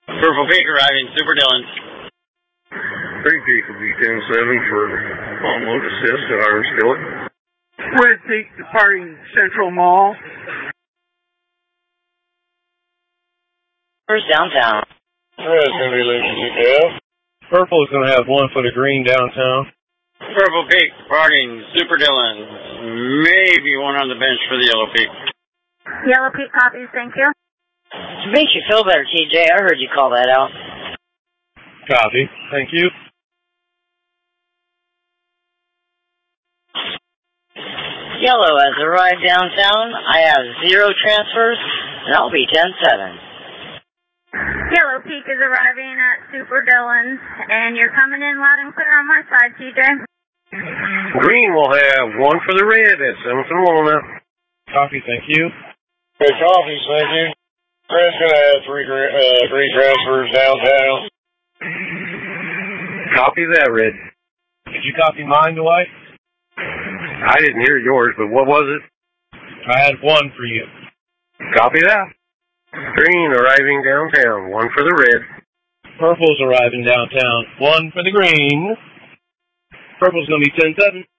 Purple Peak arriving, Super Dillon. Green Peak will be 10-7 for on-load assist at Iron Skillet. Red Peak departing Central Mall. Where's downtown? Red's going to be leaving UPF. Purple is going to have one for the green downtown. Purple Peak departing Super Dillon. Maybe one on the bench for the Yellow Peak. Yellow Peak copies, thank you. To make you feel better, TJ, I heard you call that out. Copy. Thank you. Yellow has arrived downtown. I have 0 transfers, and I'll be 10-7. Yellow Peak is arriving at Super Dillon, and you're coming in loud and clear on my side, TJ. Green will have one for the red at 7th and Walnut. Copy. Thank you. Hey, coffee, thank you. Red's going to have three transfers downtown. Copy that, Red. Did you copy mine, Dwight? I didn't hear yours, but what was it? I had one for you. Copy that. Green arriving downtown, one for the red. Purple's arriving downtown, one for the green. Purple's going to be 10-7.